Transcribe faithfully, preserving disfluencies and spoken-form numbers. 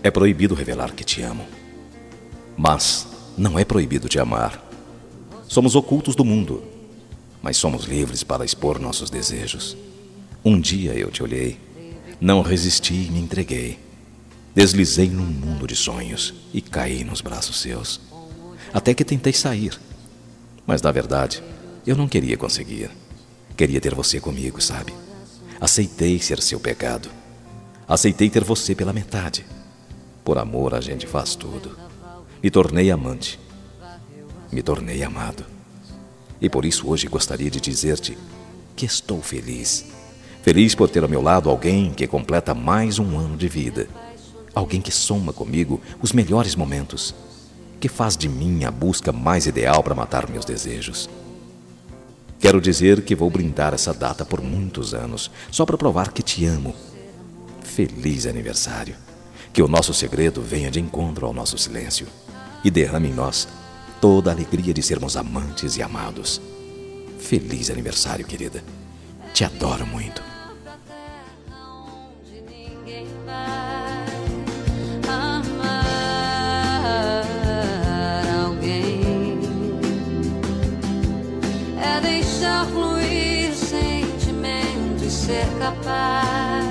É proibido revelar que te amo. Mas não é proibido te amar. Somos ocultos do mundo, mas somos livres para expor nossos desejos. Um dia eu te olhei, não resisti e me entreguei. Deslizei num mundo de sonhos e caí nos braços seus. Até que tentei sair, mas na verdade eu não queria conseguir. Queria ter você comigo, sabe? Aceitei ser seu pecado. Aceitei ter você pela metade. Por amor a gente faz tudo. Me tornei amante. Me tornei amado. E por isso hoje gostaria de dizer-te que estou feliz. Feliz por ter ao meu lado alguém que completa mais um ano de vida. Alguém que soma comigo os melhores momentos. Que faz de mim a busca mais ideal para matar meus desejos. Quero dizer que vou brindar essa data por muitos anos, só para provar que te amo. Feliz aniversário. Que o nosso segredo venha de encontro ao nosso silêncio e derrame em nós toda a alegria de sermos amantes e amados. Feliz aniversário, querida. Te adoro muito. É deixar fluir sentimento e ser capaz